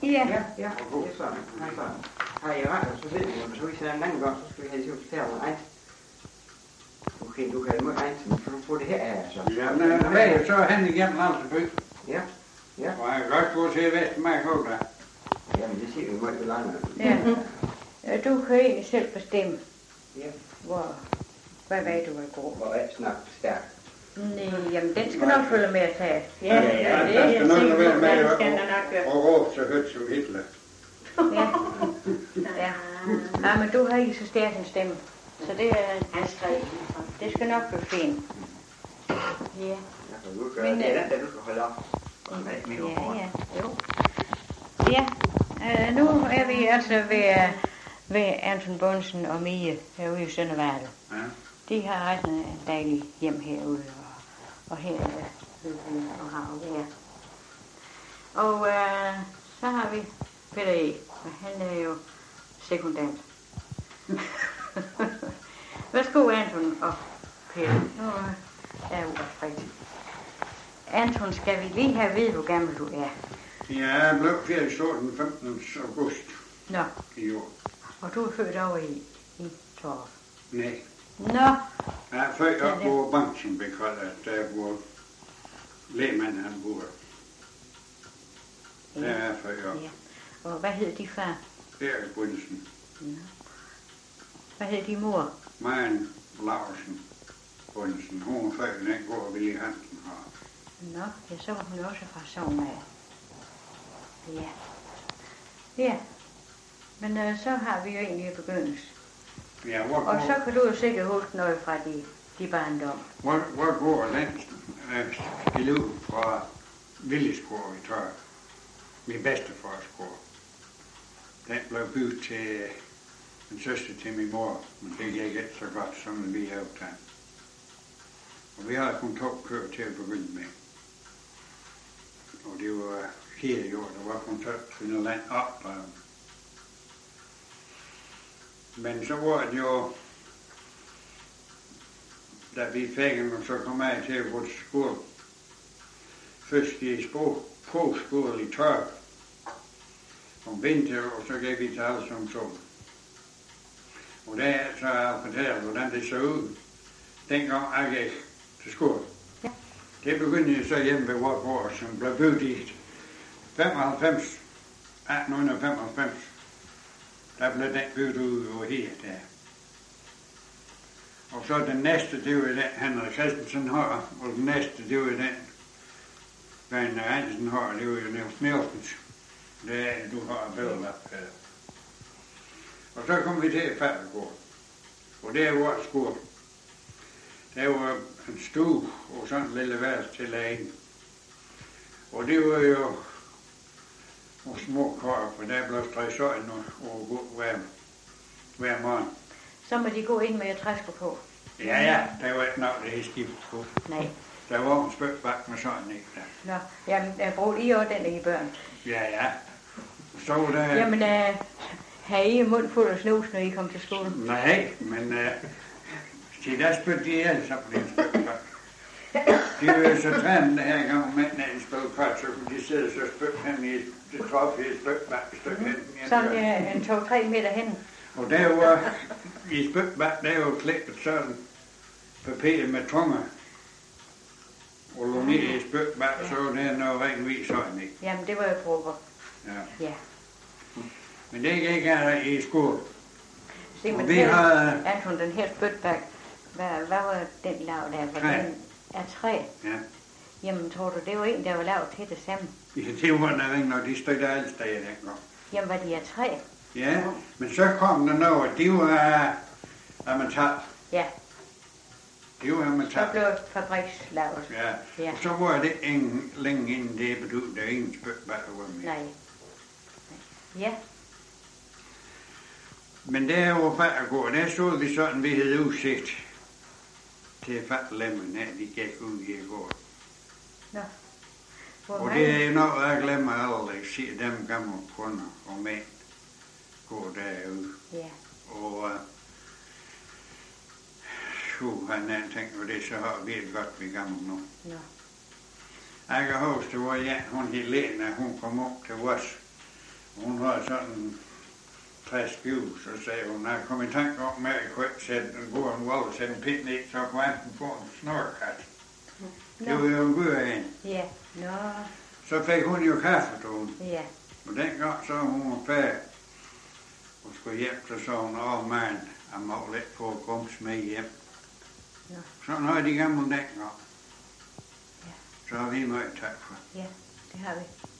Ja. Ja, det er sådan. Har I ret, så ved vi jo, hvis vi sender en anden gang, så skal vi have det til at fortælle noget. Okay, du kan jo ikke regne, for du får det her af, så. Ja, men hvad er så hen igennem Alseby? Ja. Og jeg kan godt gå til Vestmark der. Jamen, det siger vi meget for langt. Ja. Du kan egentlig selv bestemme, Ja. hvad vej du vil gå. Hvor er snart stærkt. Nej, jamen den skal nok følge med at tage. Ja, det er skal nok være med og råbe så højt som Hitler. Ja, men du har ikke så stærk en stemme, så det skal nok blive fint. Ja. Men det er den, du skal holde op. Ja, jo. Ja, nu er vi altså ved Anton Bunsen og Mie herude i Sønderværlet. Ja. De har rejst en dejlig hjem herude, og her er og har været. Og så har vi Peter E. Han er jo sekundant. Værsgo, Anton og Peter. Nu er jeg uretfærdig. Anton, skal vi lige have at vide, hvor gammel du er? Jeg blev færdig den 15. august i år. Og du er født over i Torp? Nej. Nå. Jeg er født op på Banken, der hvor lægmanden han bor. Der er jeg født op. Ja. Og hvad hed de far? Erik Bunsen. Ja. Hvad hed de mor? Maren Larsen Bunsen. Hun er født den går Willy Hansen har. Nå, ja, så var hun også fra Sogn af. Ja. Ja. Men så har vi jo egentlig begyndelsen. Ja, og så kan du jo sikkert huske noget fra de barndom. Hvor går den elev fra Villesgård i Tør? Min bedstefars gård. Den blev bygget til en søster til min mor, men det gik ikke så godt, som vi havde optaget. Og vi havde kun 2 køer til at begynde med. Og det var hele jord, der var kun 12 land op. Men så var det jo, da vi fik dem, så kom jeg til at gå til skole. Først i sprogskole i Tør. Om vinter, og så gik vi til Alsomsund. Og der så har jeg fortalt, hvordan det så ud, dengang jeg gik til skole. Ja. Det begyndte jeg så hjemme ved vores gård, som blev bygget i 1895. Der blev den bygget ud over her der. Og så den næste, det var den, Henrik Christensen har, og den næste, det var den, Werner Hansen har, det var jo Niels Nielsens. Det er, du har billeder op. Og så kom vi til Fattergård. Og det er vores skole. Der var en stue og sådan en lille værelse til lægen. Og det var jo nogle små kår, for der blev stressøjen og gå hver morgen. Så må de gå ind med træsko på? Ja, der var ikke nok, det havde skiftet på. Nej. Der var en spøgbak med sådan en der. Nå, jamen, jeg brugte I også den i børn. Ja. Så der... Jamen, har I mund fuld af snus, når I kom til skole? Nej, men se, der spøgte de alle sammen på den spøgbak. De var jo så trænet her gang med, når de spøgte kvart, så kunne de sidde så spøgte hen i det troppe i spøgbak et stykke hen. Sådan en 2-3 meter hen. Og der var, i spøgbak, der var klippet sådan papir med tunger. Og lå ned i spøgbak, så var der noget renvis sådan i. Jamen, det var jo prober. Ja. Men det gik her i skole. Se, men vi har... Anton, den her spøgbak, hvad var den lavet der? Træ. Den er træ. Ja. Jamen, tror du, det var en, der var lavet til det samme? Ja, det var der ikke, når de stod der alle steder dengang. Jamen, var de af træ? Ja, men så kom der noget, de var af metal. Ja. Det var af metal. Så blev fabrikslavet. Ja, og så var det ingen længe inden det betød, der ingen spøgbak var med. Nej. Ja. Men der var Fattergård, der stod vi sådan, vi havde udsigt til fatterlemmen, her de gik ud i går. Nå. Og det er noget, jeg glemmer aldrig, se dem gamle kunder og mænd går derude. Ja. Og han har tænkt på det, så har vi det godt ved gamle nu. Ja. Jeg kan huske, det var hun Helena, hun kom op til os Hun har sådan 60 skive, så sagde hun, når jeg kom i tanke om, at jeg kunne ikke sætte en god en vold og sætte en pind ned, så kunne jeg få en snorkat. Det var jo en god en. Ja, nå, Så fik hun jo kaffe, til hun. ja, Og dengang så hun var færdig. Hun skulle hjem, så så hun, mand, jeg må lidt få grums med hjem. Nå. Sådan har de gamle dengang. Ja. Så har vi meget tak for. ja, det har vi.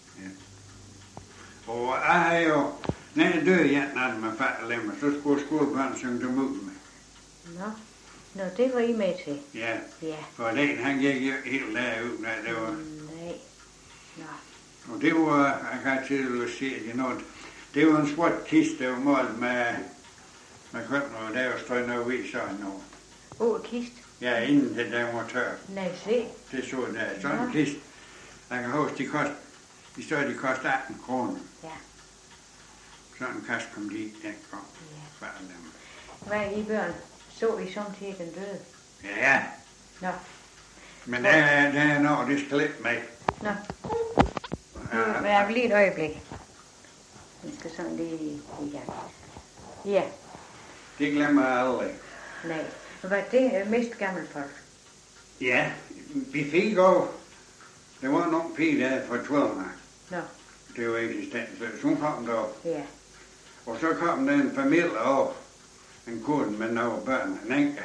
Og jeg har jo, når jeg døde igen, når man fatter lemmer, så skulle skolebørn synge dem ud med. Nå, det var I med til. Ja, Ja, for den han gik jo helt derud, når det var. nej, nå, Og det var, jeg kan til at se det noget. Det var en svart kiste, der var målt med købner, og der var strøget noget ud sådan noget. kist. Ja, inden det der var tør. Nej, se. Det så der. Sådan en Ja. kiste. Jeg kan huske, de koster 18 kroner. Ja. Sådan en kasse kom de i dengang. Ja. Fatter lemmer. Hvad er I børn? Så I samtidig den døde? Ja, Nå, men der er noget, det skal lidt med. nå. Men jeg vil lige et øjeblik. Vi skal sådan lige i gang. Ja, Det glemmer jeg aldrig. nej. Hvad det mest gammel folk? Ja, vi fik også. Der var nogle pige der fra 12'erne. Nå, Det var eksistensløs. Hun kom derop. ja, Og så kom der en familie op. En kone med nogle børn, en enke.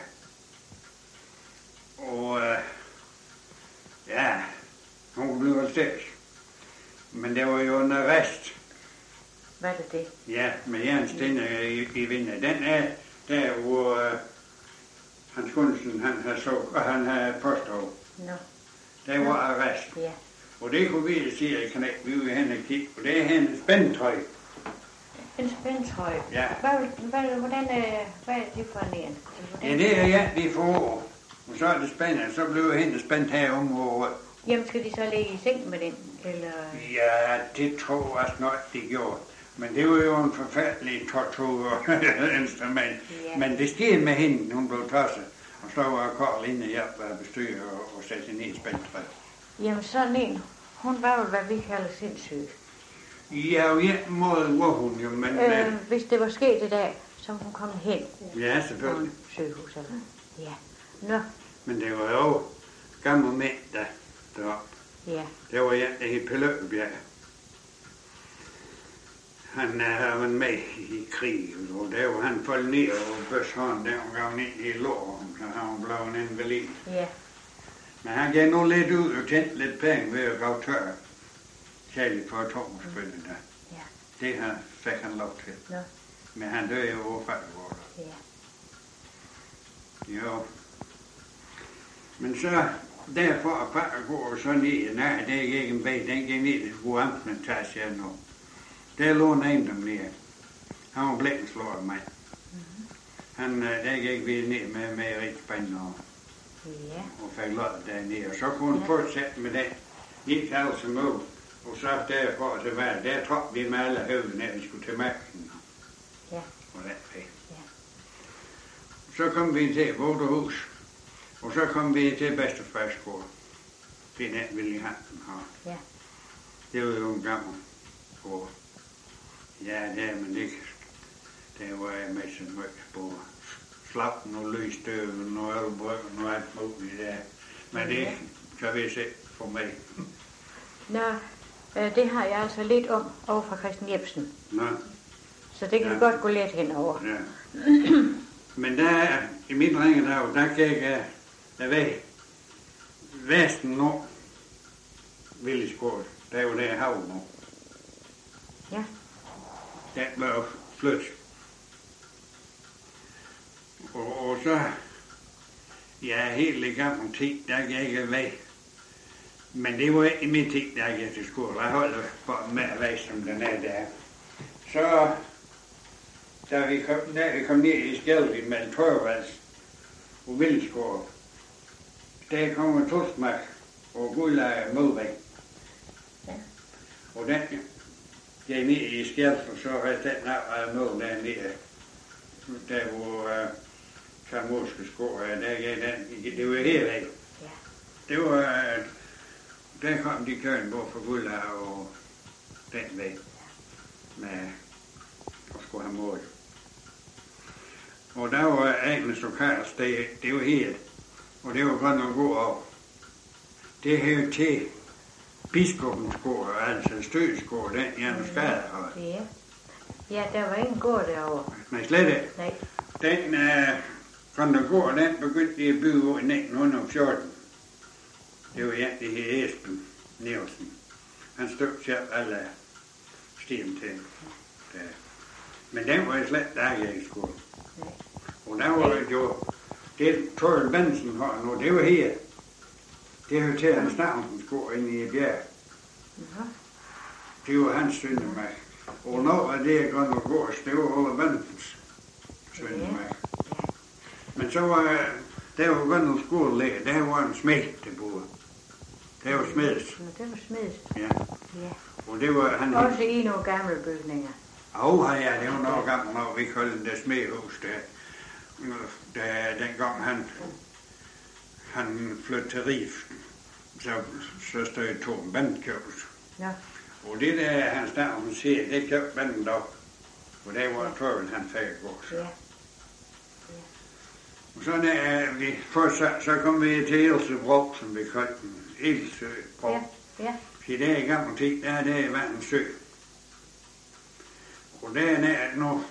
Og ja, hun blev altid. Men det var jo en arrest. hvad er det? Ja, med jernstænder i vinden. Den er der, hvor Hans Gunsen, han havde påstået. Nå, Der var arrest. ja. Og det kunne vi sige, at vi var hen og kigge. Og det er hendes spændtøj. En spændtrøje. Ja. Hvad er det for en? Ja, det er ja, vi får. Og så er det spændende. Så blev hendes spændt herom. Og Jamen, skal de så ligge i seng med den? Eller? ja, det tror jeg snart, de gjorde. Men det var jo en forfærdelig torturinstrument. Ja. Men det skete med hende, hun blev tosset. Og så var Karl inde og hjælpe at bestyre og sætte hende i et spændtøj. Jamen, sådan en, hun var jo, hvad vi kalder sindssyg. Ja, og en måde var hun jo, men Hvis det var sket i dag, så var hun kommet hen ja, på selvfølgelig. en sygehus. Eller? Ja. Nå, Men det var jo gamle mænd, deroppe. ja. Det var en, der hed Pelle Øbjerg. Han havde været med i krig, og der var han faldet ned og bøshånden, der var gav ned i låren, så han blev en invalid. Ja, Men han gav nu lidt ud og tjente lidt penge ved at grave tør. Særligt for atomspillet der. ja. Det her fik han lov til. Nå, Men han døde jo overfaldet. ja. Jo. Men så derfor at pakke går så ned, nej, det er ikke en vej, den gik ned til gode amtmentage nu. Der lå en ejendom nede. Han var blækkenslår af mig. Der gik vi ned med rigspanden Ja, og fik lov dernede. Og så kunne han fortsætte med det. Gik altså mod. Og så derfor til valg, der trådte vi med alle høvene, at vi skulle til magten. ja. Og den vej. Ja. Så kom vi til Våderhus. Og så kom vi til Bedstefærskole. Det er den, Willy Hansen har. Ja. Det var jo en gammel skole. Ja, det er man ikke. Der var jeg med så meget på slappen og løsstøven og ølbrøkken og alt muligt der. Men det kan vi se for mig. Nå, det har jeg altså lidt om over fra Christian Jebsen. Nå, Så det kan vi godt gå lidt henover. ja. Men der, i min drengedag, der gik jeg væk. Vesten nu, Willy skole. Der var der hav nu. Ja. Den blev flyttet. Og så, ja, helt i gammel tid, der gik jeg væk. Men det var ikke i min tid, der gik jeg til skole. Jeg holdt bare med at væk, som den er der. Så, da vi kom ned i Skjelvig mellem Torvalds og Vildskål, der kom en tosmak og gudlejer modvæk. Ja. Og den gik ned i Skjelvig, og så var den af mod dernede. Der hvor Kamorske skår, der gik den, det var helt væk. Ja. Det var, der kom de køen både for gulder og den vej. med at skulle have mål. Og der var Agnes lokalt sted, det var helt, og det var godt nok god over. Det her til biskopens gård, altså Stødsgård, den Janus Gade har. Ja. Ja, der var ingen gård derovre. Nej, slet ikke. Nej. Den Grønnergård, den begyndte de at bygge over i 1914. Det var egentlig her Esben Nielsen. Han stod selv alle stien til. Men den var slet ikke i skole. Nej. Og der var jo, det Toril Bensen har nu, det var her. Det hørte til hans navn, går inde i bjerg. Det var hans søndermærk. Og når det Grønnergårds, det var Ole Bensens søndermærk. Men så var der var Grønner skole, der var en smed, der boede. Der var smedes. Det var smedes. Ja. Ja. Og det var han. Også i nogle gamle bygninger. Ja, det var noget gammelt, når vi kaldte det smedhus, dengang han flyttede til Rif, så stod Torben Bandkøbs. Ja. Og det der, hans navn siger, det købte Banden dog. Og det var Torben, han fik gås. Ja. Og så da vi først så kom vi til Elsebro, som vi kaldte den. Elsebro. Ja. Så der i gammel tid, der er det vand en sø. Og der er nu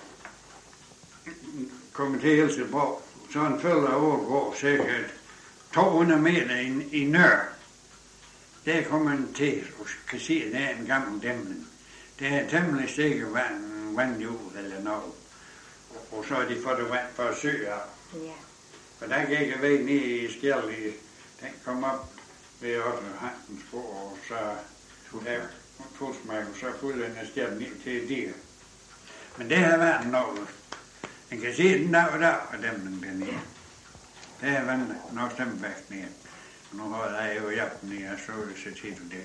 kommet til Elsebro, så en følger overgår sikkert 200 meter i nør. Der kommer man til og kan se, at der er en gammel dæmning. Der er temmelig sikkert vandhjul eller noget. Og så er de fået det vand for at søge af. Ja. For der gik jeg væk ned i skjældet, den kom op ved også Hansens spor, og så Tulsmark, og så fulgte den af skjældet ned til et dyr. Men det har været noget. Man kan se den dag og dag, og dem dernede. Der er vandet nok dem væk ned. Nu har jeg jo jagten ned, og så vil jeg se til det.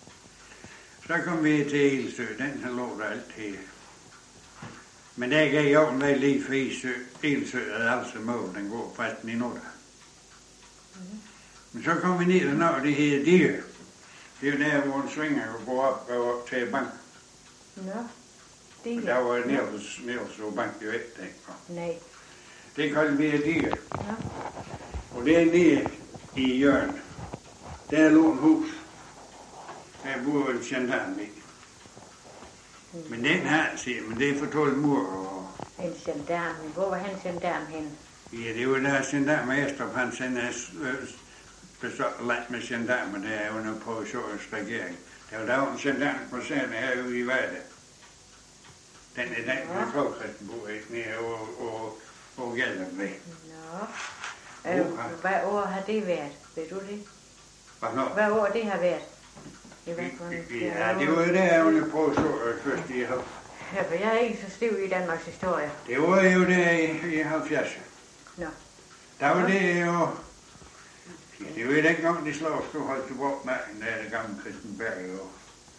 Så kom vi til Ildsø, den her lå der altid. Men der gav jeg en vej lige for Ildsø, og altså mål, den går fast i nu der. Men så kom vi ned, og når det hedder dyr. Det er jo der, hvor en svinger går op til bank. Nå. Der var Niels og bank jo ikke dengang. Nej. Det kaldte vi dyr. Ja. Og det er nede i hjørnet. Der lå en hus. Der boede en gendarm i. Men den her, siger men det er for 12 mur. Og En gendarm. Hvor var han gendarm henne? ja, det var der gendarm Estrup, han sendte langt med gendarmer, der er under provisorisk regering. Der var en gendarm på scenen herude i Vejle. Den er den, hvor Klogkredsen bor i, nede og gælder ved. Nå. Hvad år har det været? Ved du det? Hvad år det har været? Ja, det var jo der under provisorisk først i halv. Ja, for jeg er ikke så stiv i Danmarks historie. Det var jo der i 70'erne. Nå. Der var det jo. Det var jo dengang, de slår skulle holde tilbage med, der er det gamle Christen Berg jo.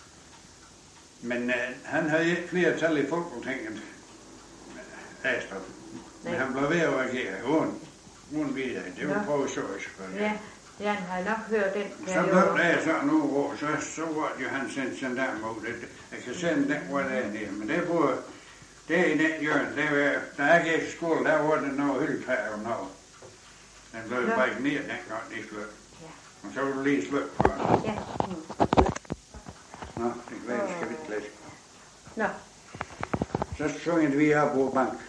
Men han havde ikke flertal i Folketinget, Astrup. Men han blev ved at reagere, uden videre. Det var provisorisk for det. Ja, Jan har nok hørt den. Så blev der sådan nogle år, så var det jo han sendt gendarm ud. Jeg kan sende den, hvor der er nede. Men det var, der i den hjørne, der er ikke efter skole, der var der noget hyldtræer og noget. Den blev brækket ned dengang, de sløb. Og så var du lige sløb på den. Ja. Nå, det kan være, skal vi ikke læse. Nå. Så syngede vi op på bank.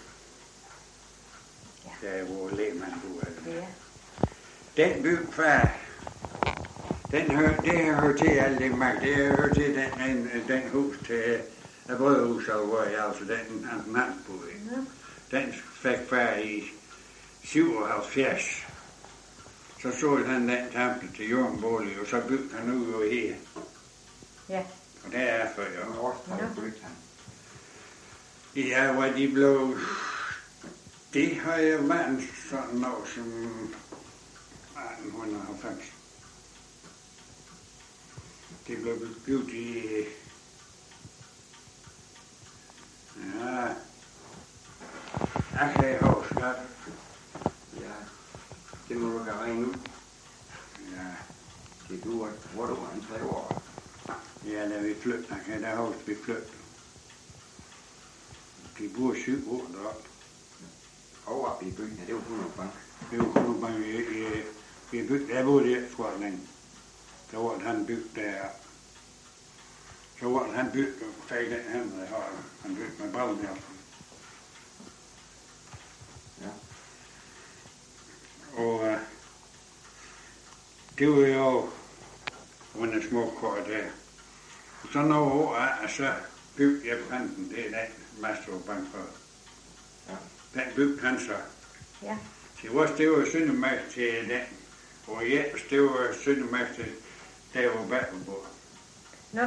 Der er hvor lægmand du er. Ja. Den by før, det hører til alt det magt. Det hører til den hus til brødhus, hvor jeg altså den hans boede i. Den fik før i 77. Så han den tampe til jordbolig, og så byggede han ud over her. Ja. Og der er for jo. Årstal byggede han. Ja, hvor de blev. Det har jo været sådan noget som 1890. Det blev bygget i. Ja. Jeg kan huske. Ja. Det må du gøre regne ud. Ja. Det duer, hvor du var en 3 år. Ja, da vi flyttede, der huske vi flyttede. De bor 7 år deroppe. Over op i byen, ja, det var 100 bank. Det var kun bare i bygden. Jeg boede der, tror jeg, længe. Så var han bygget deroppe. Så var han bygget, og fik den han bygget med ballen der. Ja. Og det var jo under små kår der. Og så nogle år af, så byggede jeg panten, det er den Master Bank for. Ja. Den byggede han så. Ja. Det var også, det var søndermærkt til den. Og Jens, det var søndermærkt til der var Battlebord. Nå,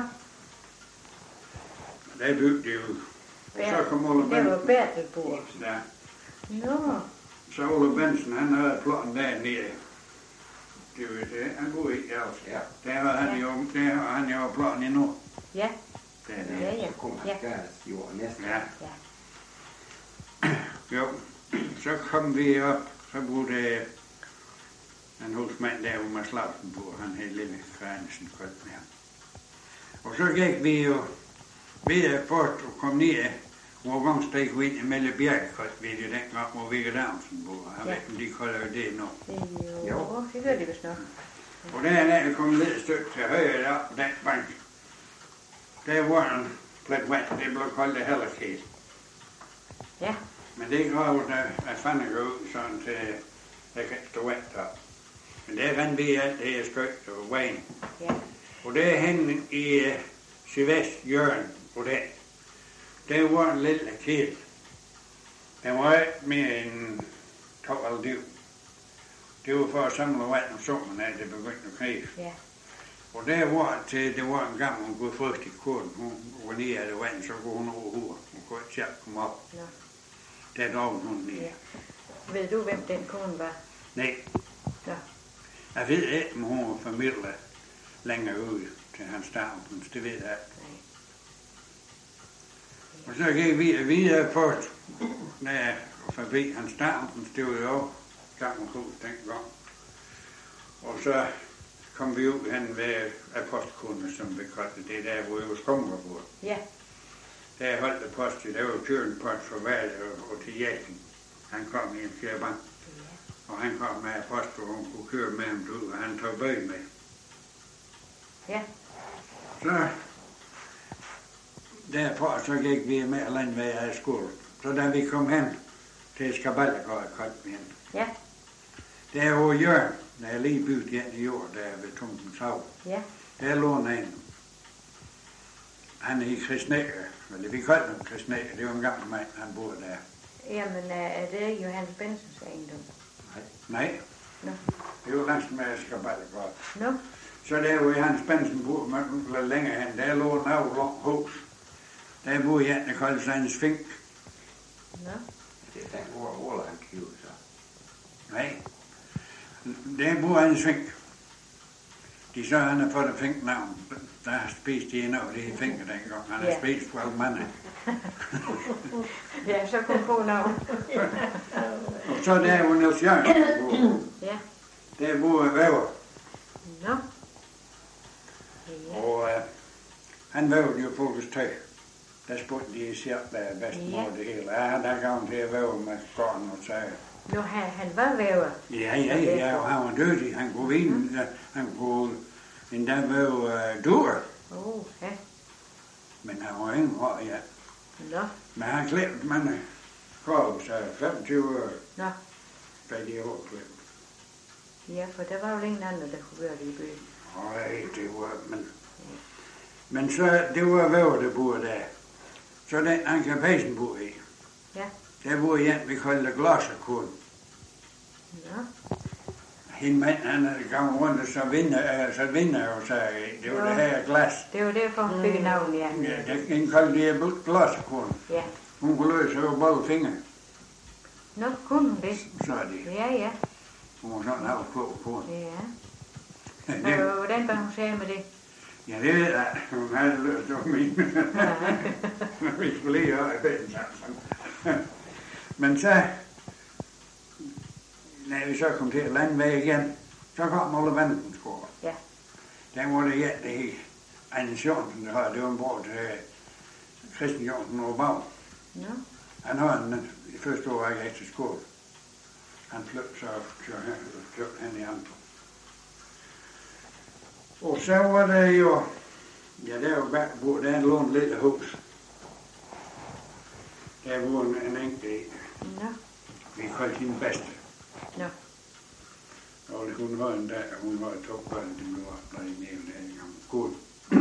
Der byggede de jo. Og så kom Ole det Benson. var Bertelbord. Ja. Nå, Så Ole Benson, han havde planen dernede. Det var det, han boede i også. Ja. Der har han jo planen endnu. ja, Dernede. ja. Så kom han Ja. gas jorden næsten. Ja. Ja. Jo, så kom vi op, så boede en husmand der, hvor man Slagsen på, han hed Lille Krænesen, koldt med ham. Og så gik vi jo videre bort og kom ned, hvor gangsteg vi ind i Melle Bjergkoldt, ved det dengang, hvor Vigga Damsen boede. Jeg ved ikke, om de kolder jo det nu. Jo, det gør de vist nok. Og der kom lidt et stykke til højre der, på den bank. Der var en plet vand, det blev koldt det heller helt. Ja, Men det går jo, der fanden går ud sådan til, der kan stå vand op. Men der rendte vi alt det her skøjt og vejen. ja, Og der hen i sydvest hjørne på den, der var en lille kæld. Den var ikke mere end 2 eller 20. Det var for at samle vand om sommeren af, det begyndte at knibe. ja, Og der var til, det var en gammel, hun kunne frygt i kurven. Hun var nede af det vand, så kunne hun over hovedet. Hun kunne ikke selv komme op. nå, Der drog hun ned. ja. Ved du, hvem den kone var? Nej, Nå, jeg ved ikke, om hun var formidlet længere ud til hans stavn. Det ved jeg ikke. nej. Og så gik vi videre på, der forbi hans stavn. Det var jo gammel hus dengang. Og så kom vi ud hen ved apostkunden, som vi kaldte det der, hvor jeg var skummerborg. Ja, Der holdt det post til, der var tyren post for Vale og til Jækken. Han kom i en fjerbank, ja, og han kom med post, og hun kunne køre med ham ud, og han tog bøg med. ja, Så derfra så gik vi med landvej af skole. Så da vi kom hen til Skaballegård, kom vi hen. ja, Der var Jørgen, der er lige bygget igen i jord, der ved Tumpens Hav. ja, Der lå en. Han er i Kristnækker, eller vi kaldte ham Kristnækker, det var en gammel mand, han boede der. jamen er det Johannes Bensens ejendom? Nej, Nå, det var langt med Skaballegård. nå, Så der var Hans Bensen boede, man lidt længere hen, der lå en aflang hus. Der boede en, der kaldte sig en Fink. nå, Det er den, hvor han kigger så. Nej, der boede en Fink. De så han har fået et Fink-navn. Der har spist de endnu, det er Finker dengang. Han har Ja. spist 12 mande. ja, så kom på navn. Og så der var Niels Jørgensen boede. Ja, Der boede Væver. nå, ja, Og han vævede jo folkets tøj. Der spurgte de selv, hvad er bedst Ja. mod det hele. Ja, der gav han til at væve med gården og tøj. nu han var væver. Ja, og han var dygtig. Han kunne vinde, han kunne endda væve duer. Ja, Men han var ingen hår, ja. nå, Men han klædte mange korv, så 25 år, nå, da de år klædte. ja, for der var jo ingen andre, der kunne gøre det i byen. Nej, det var, men så, det var væver, der boede der. Så den Anker Pæsen boede i. Ja, Der boede en, vi kaldte Glosserkone. nå, Hende mand, han havde gået rundt og så vinder og så det var Jo. det her glas. det var derfor, han fik navn, ja. Ja, den kaldte det Glosserkone. Ja, Hun kunne løse over både fingre, nå, kunne hun det? så er det. Ja, ja, Hun var sådan af på kone. ja. Det, Og hvordan var hun sagde med det? ja, det ved jeg. Hun havde løst over min. Vi skulle lige høre i beden sammen. Men så, når vi så kom til landvej igen, så kom Ole Vandens gård. Ja, Der var det ja, det hed Anders Jørgensen, der havde, det var en bror til Christian Jørgensen og Bag. nå, Han har en i første år ikke efter skole. Han flyttede så og kørte hen i andre. Og så var der jo, ja, der var bare hvor der lå en lille hus. Der var en enkelt, vi kaldte hende bedste. Nå. Og hun var en dag, hun var 2 børn, de blev oplevet nede der i gang skole.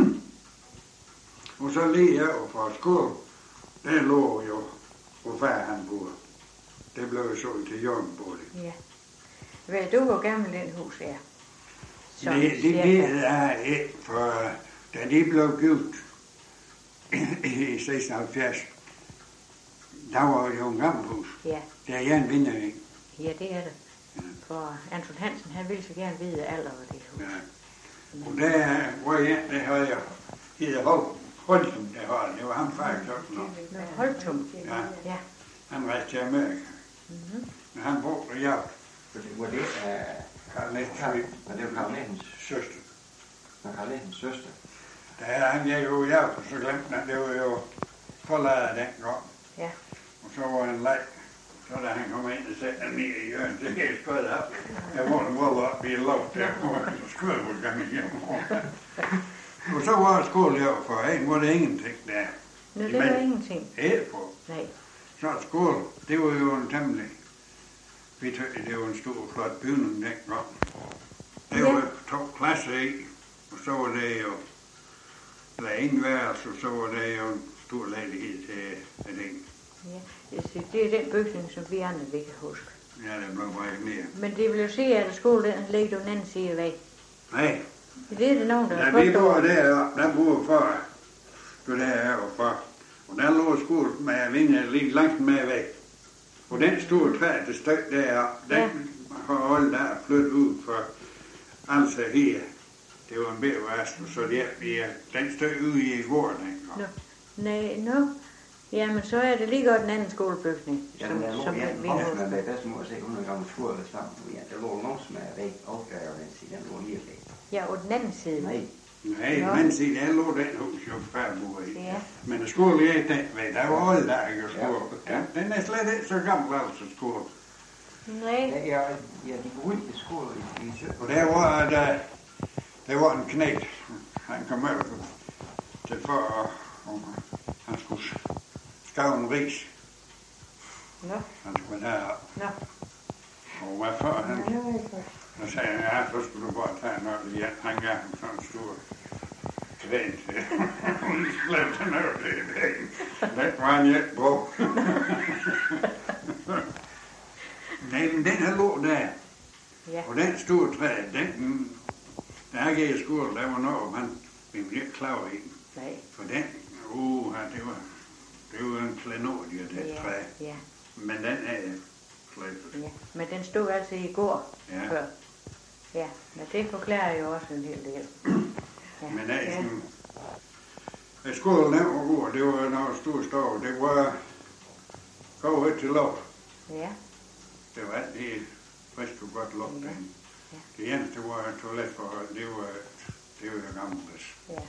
Og så lige her fra skole, der lå jo, hvor far han boede. Det blev jo solgt til Jørgenbolig. Ja. Ved du, hvor gammel den hus er? Det er ikke, for da de blev givet i 76, der var jo en gammel hus. Ja. Der er en vinderring. Ja, det er det. For Anton Hansen, han ville så gerne vide alder af det hus. Ja. Og der var en, der havde jeg, hedder Holtum, der har det. Det var ham faktisk også noget. Holtum? Ja. Han rejste til Amerika. Men han brugte jagt. Var det Karl Nielsens søster. Var Karl Nielsens søster? Da han gik jo jagt, så glemte han, det var jo forladet dengang. Ja. Og så var han leg. Så da han kom ind og satte han ned i hjørnet, så jeg skød op. Jeg var op i loft der, og så skød på gang hjem. Og så var skole her for en, var det ingenting der. Nå, det var ingenting. Helt på. Nej. Så skole, det var jo en temmelig. Vi tøjte, det var en stor, flot bygning dengang. Det var 2 klasser i, og så var det jo læneværelse, og så var det jo en stor lejlighed til det. Ja, det er den bygning, som vi andre vi kan huske. Ja, det blev bare ikke mere. Men det vil jo sige, at skolen den ligger den anden side af væk. Nej. Det er det nogen, der har Da vi bor deroppe, der bor far. Du der er jo far. Og der lå skole med vinden lige langt med væk. Og den store træ, der stod deroppe, den har alle der flyttet ud for altså her. Det var en bedre værst, så den stod ude i gården. Nå. Jamen, så er det lige godt en anden skolebygning. Ja, men der lå en voksen med bedstemor, så hun er gammel skole sammen. Der lå nogen, som er væk, opgaver den side, den lå lige væk. Ja, og den anden side. Nej, den anden side, der lå den hus, jo før bor i. Ja. Men skole er den vej, der var alle der, ikke skole. Ja. Den er slet ikke så gammel, altså skole. Nej. Ja, de berømte skole i Sø. Og der var en knægt, han kom med til for, han skulle skave en ris. Nå. Han skulle derop. Nå. Og hvad for han? Så sagde han, ja, så skulle du bare tage noget lige. Han gav ham sådan en stor gren til. Hun slæbte han over det i dagen. Den var han ikke brugt. Nej, men den her lå der. Ja. Og den store træ, da jeg gik i skole, der var noget, man ville ikke klare i den. Nej. For den, det var en klenodie, det træ. Ja. Men den er slet. Ja, men den stod altså i går før. Ja, men det forklarer jo også en hel del. Ja. Men skolen der var god, det var noget stort stov. Det var gå ud til luft. Ja. Det var altid frisk og godt luft derinde. Ja. Det eneste var toiletforhold, det var gammeldags. Ja.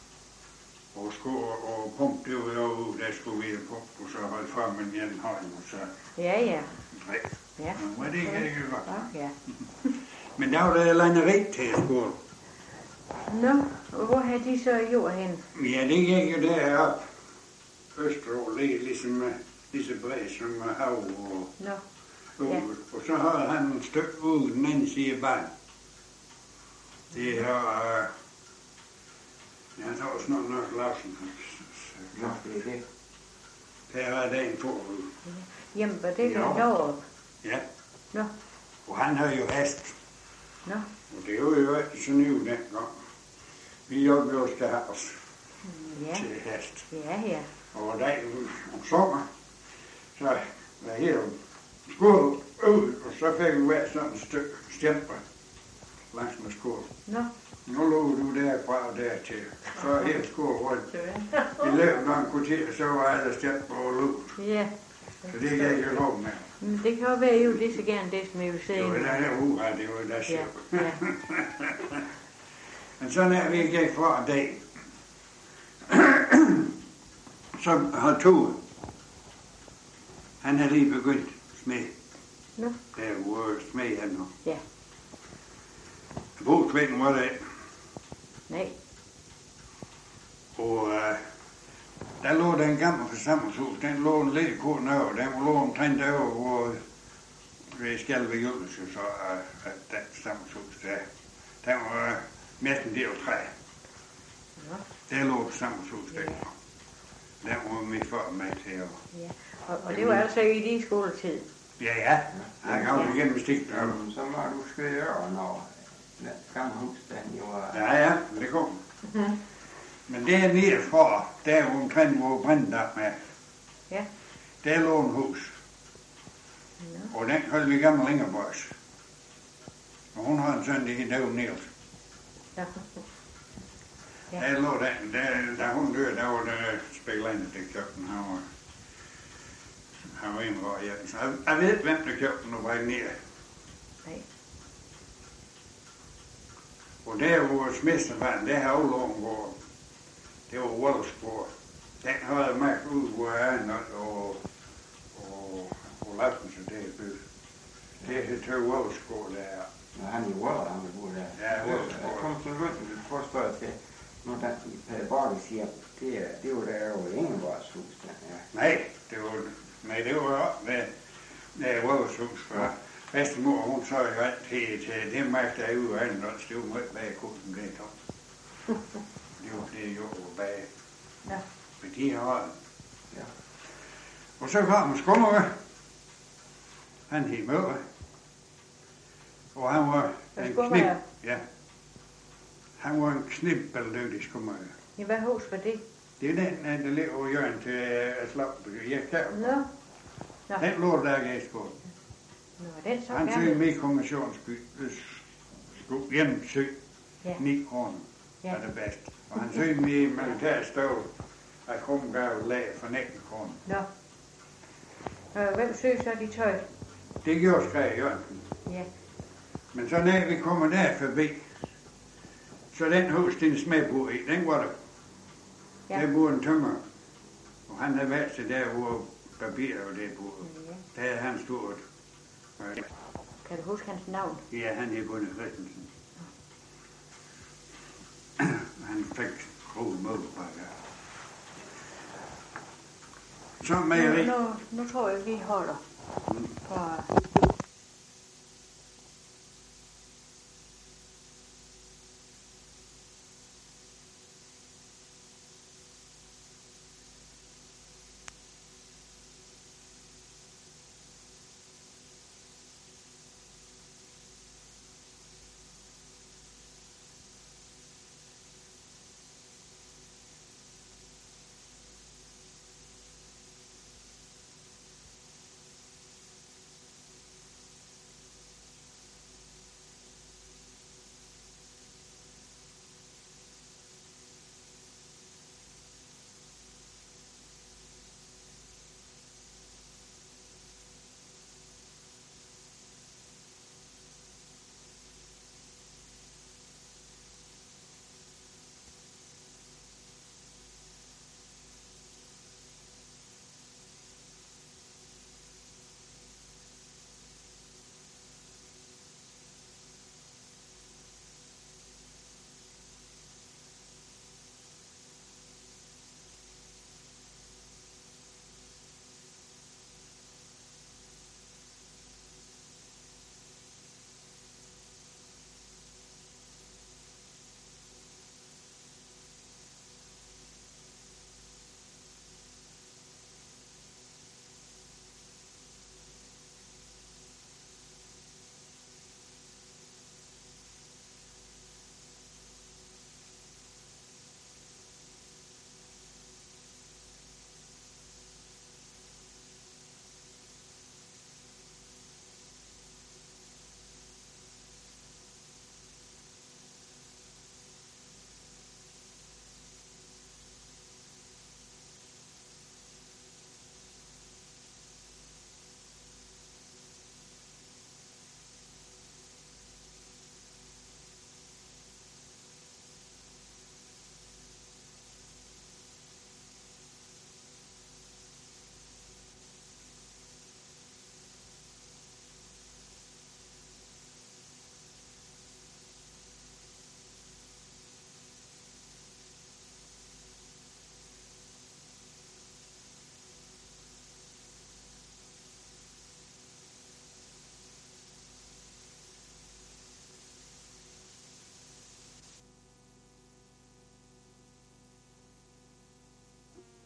Og pump, det var jo ude, der skulle vi pumpe, og så holde frem med den hånd, og så Ja. drik. Ja. Men det kan ikke godt. Ja. Men der var der lejneri til skole. Nå, og hvor har de så gjort hen? Ja, det gik jo deroppe. Østerå ligger ligesom bredt som hav og Nå. Ja. Og så havde han et stykke ude den anden side af banen. Det har jeg tror også nok Larsen. Nå, det er det. Der var dagen på. Jamen, var det deroppe? Ja. Nå. Og han havde jo hest. Nå. Og det var jo ikke så nyt dengang. Vi jo skal have os til hest. Ja. Og dagen om sommer, så var her skole ud, og så fik vi hver sådan et stykke stjælper langs med skole. Nå. Nu lå du derfra og dertil. Så er helt skole rundt. I løbet af en kvarter, så var alle stjælper og lå. Ja. Så det kan jeg ikke lov med. Men det kan jo være, jo det så gerne det, som jeg vil se. Det var der uret, det var der sjov. Ja. Men sådan er vi gik fra dag. Så har to. Han har lige begyndt smed. Nå. Der var smed han nu. Ja. Brugsvæggen var det. Nej. Og der lå den gamle forsamlingshus. Den lå en lille kort over. Den lå omtrent derovre, hvor ved Skalve Julese, så den forsamlingshus der. Den var næsten del træ. Ja. Der lå forsamlingshus der. Den var min far med til at... Ja. Og det var altså i din skoletid? Ja. Han kom igen med stik. Så var du skødt over, når den gamle hus, den jo var... Ja, det kom. Men der nede fra, der hvor omtrent hvor brændt op med, Ja. der lå en hus. Og den holdt vi gammel Ingeborgs. Og hun har en søn, der hedder David Niels. Ja. Ja. Der lå den, da hun døde, der var der spekulanter, der købte den. Han var en år hjem. Så jeg ved ikke, hvem der købte den og brændte ned. Nej. Og der hvor Smestervand, der har overlån, hvor det var Wallersborg. Den havde magt ud, hvor han og Lassen, så det er bygget. Det er til Wallersborg, der er. Når han i Waller, han boede der. Ja, Wallersborg. Jeg kom til rundt i forspørget til, når der Pelle Borg siger, det var der over Ingeborgs hus, der. Ja. Nej, det var op med Wallers hus, for bedstemor, hun så jo altid til det magt, der er ude af anden, det var meget bag kursen, det er tom. Det var det jo bag. Ja. Men de har Ja. Og så kom Skummer. Han hed Møller. Og han var en knip. Ja. Han var en knibbeldydig Skummer. I hvad hus var det? Det er den, der ligger over hjørnet til Slagby. Jeg kan Nå. Den lå der gæstgård. Nå, var den så Han gammel? søgte med kommissionsby. Skulle hjemsøge. Ja. 9 kroner Ja. er det bedste. Og han søgte med militærstøv. Jeg kom gav lag for 19 kroner. Nå. Hvem søger så de tøj? Det gjorde Skræk Jørgensen. Ja. Men så når vi kommer der forbi, så den hus, den smedbord i, den var der. Ja. Der boede en tømmer. Og han havde været til der, hvor papir og det boede. Ja. Der havde han stået. Kan du huske hans navn? Ja, han hed Bunde Christensen. Han fik kroget mødepakker. Så mejeri. Nu tror jeg, vi holder. For